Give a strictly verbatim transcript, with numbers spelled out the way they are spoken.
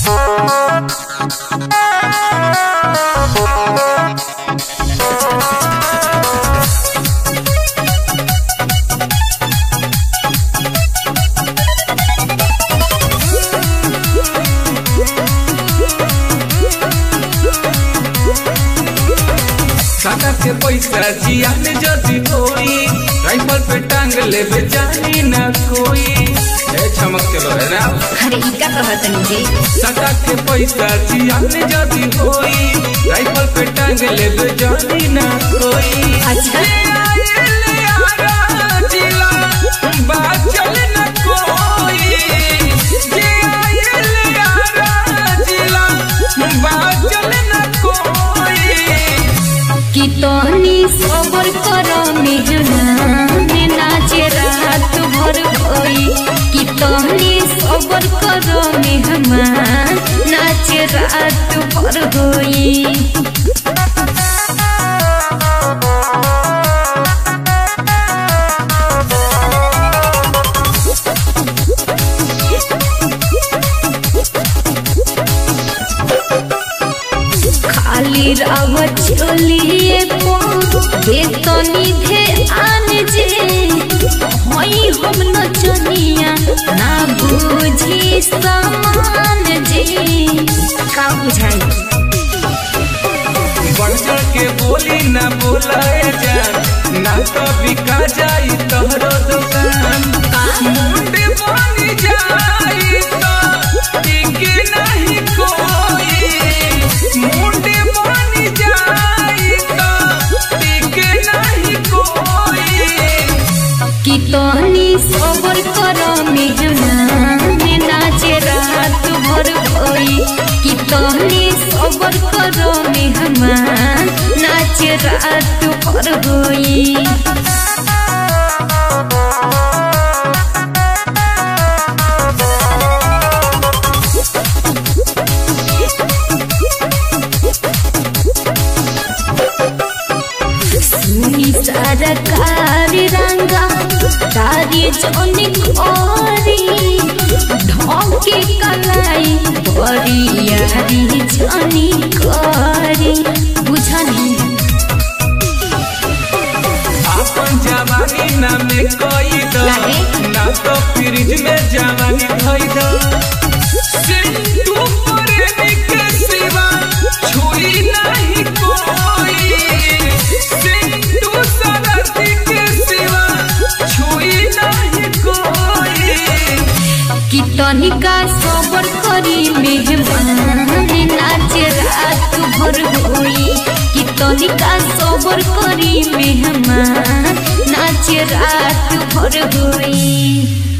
साटा के पैसा जिया में जदी होई राइफल पे टांग लेबे जानी ना कोई ए चमक चलो है ना। अरे इका कहत जी साटा के पैसा जिया में जदी होई राइफल पे टांग लेबे जानी ना कोई। अच्छा ले आरा जिला बात चले ना कोई जे आए ले आरा जिला बात चले ना कोई। कि तोहनी सबर करो मेहना नाचे रात भर होई कि तोहनी सबर करो मेहमान नाचे रात भर होई। खाली रावत चलिए बेतनी धे आन जे होई हम नचनिया ना बुझी समान जे का बुझाई। बढ़ चढ़ के बोली ना बोलाए जान ना तो बिका जाई तोहरो दुकान। मुंडे बनी जाई तो टिके नहीं कोई मुंडे बनी जाई तो टिके नहीं कोई। कि तोहनी सबर करो मेहना नाचे रात भर होई कि तोहनी सबर करो मेहमान नाचे रात भर होई। सुनी सरकार रंगा तारी जोनी कोरी ढोके कलाई बड़ी यारी जोनी कोरी बुझनी। अपन जवानी ना में कोई दो ना तो फ्रिज में जवानी धोई दो। सिंधु प्रेमी के सिवा छुई नहीं कोई सिंधु सरदी के सिवा छुई नहीं कोई। कि तनिका सबर करी मेहमान नाचे रात भर होई कि तनिका सबर करी मेहमान नाचे रात भर होई।